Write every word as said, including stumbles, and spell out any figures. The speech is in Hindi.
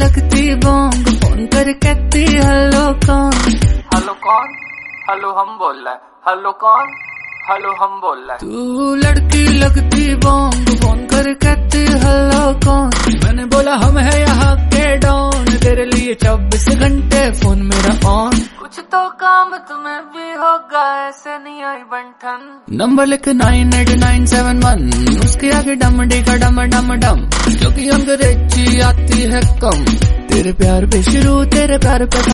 लगती बोंग, फोन कर कहती हेलो कौन। हेलो कौन? हेलो हम बोल रहा है। हेलो कौन? हेलो हम बोल रहा है। तू लड़की लगती बोंग, फोन कर कहती हेलो कौन। मैंने बोला हम है यहाँ के डॉन, तेरे लिए चौबीस घंटे फोन मेरा ऑन। कुछ तो काम तुम्हें भी होगा, ऐसे नहीं आई बंठन। नंबर लिख nine eight nine seven one, उसके आगे डम डी का डम डम डम, क्योंकि अंग्रेजी आती है कम। तेरे प्यार पे शुरू, तेरे प्यार पे